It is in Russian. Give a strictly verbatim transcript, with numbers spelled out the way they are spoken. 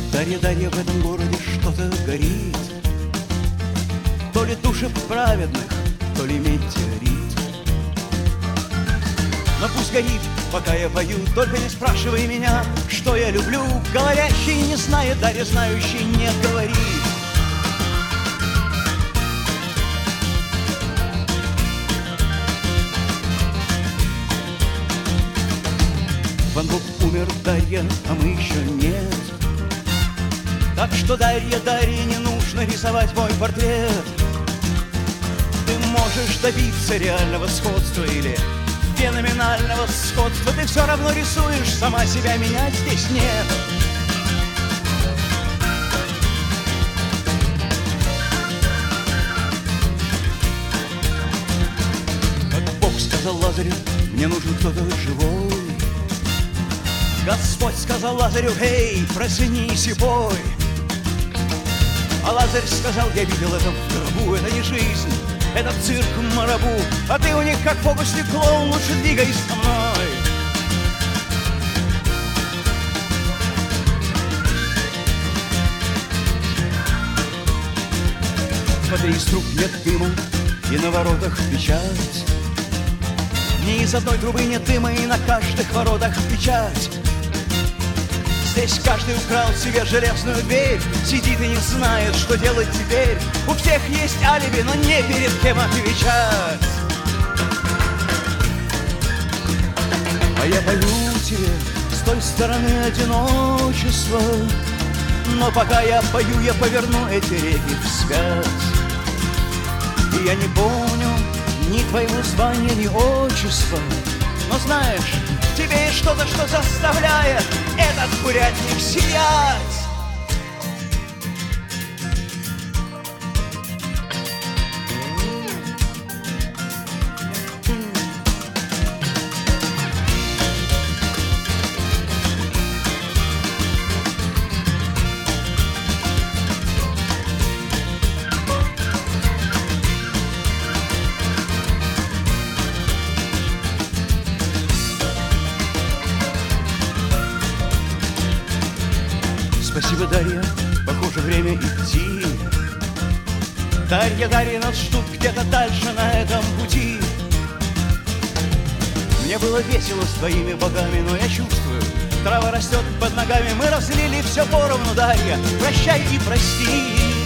Дарья, Дарья, в этом городе что-то горит. То ли души праведных, то ли метеорит. Но пусть горит, пока я пою, только не спрашивай меня, что я люблю. Говорящий не знает, Дарья знающий не говорит. Ван Гог умер, Дарья, а мы еще нет. Так что, Дарья, Дарья, не нужно рисовать мой портрет. Ты можешь добиться реального сходства или феноменального сходства. Ты все равно рисуешь, сама себя менять здесь нет. Как Бог сказал Лазарю, мне нужен кто-то живой. Господь сказал Лазарю, эй, проснись и пой. А Лазарь сказал, я видел это в гробу, это не жизнь, это цирк марабу. А ты у них как фокусник клоун, лучше двигай со мной. Смотри, из труб нет дыма, и на воротах печать. Ни из одной трубы нет дыма, и на каждых воротах печать. Здесь каждый украл себе железную дверь, сидит и не знает, что делать теперь. У всех есть алиби, но не перед кем отвечать. А я пою тебе с той стороны одиночества. Но пока я пою, я поверну эти реки вспять. И я не помню ни твоего звания, ни отчества. Но знаешь, в тебе есть что-то, что заставляет этот курятник сиять. Спасибо, Дарья, похоже, время идти. Дарья, Дарья, нас ждут где-то дальше на этом пути. Мне было весело с твоими богами, но я чувствую, трава растет под ногами. Мы разлили все поровну, Дарья, прощай и прости.